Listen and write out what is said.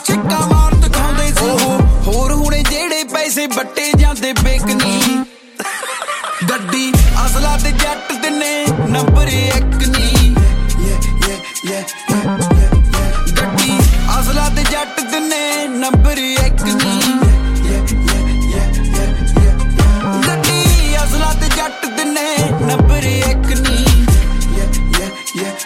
ਛਿੱਕਾ ਮਾਰ ਦਿਖਾਉਂਦੇ ਸੀ ਹੋਰ ਹੁਣੇ ਜਿਹੜੇ ਪੈਸੇ ਬੱਟੇ ਜਾਂਦੇ ਬੇਕਨੀ ਗੱਡੀ ਅਸਲਾ ਤੇ ਜੱਟ ਤਿੰਨੇ ਨੰਬਰ 1 ਨੀ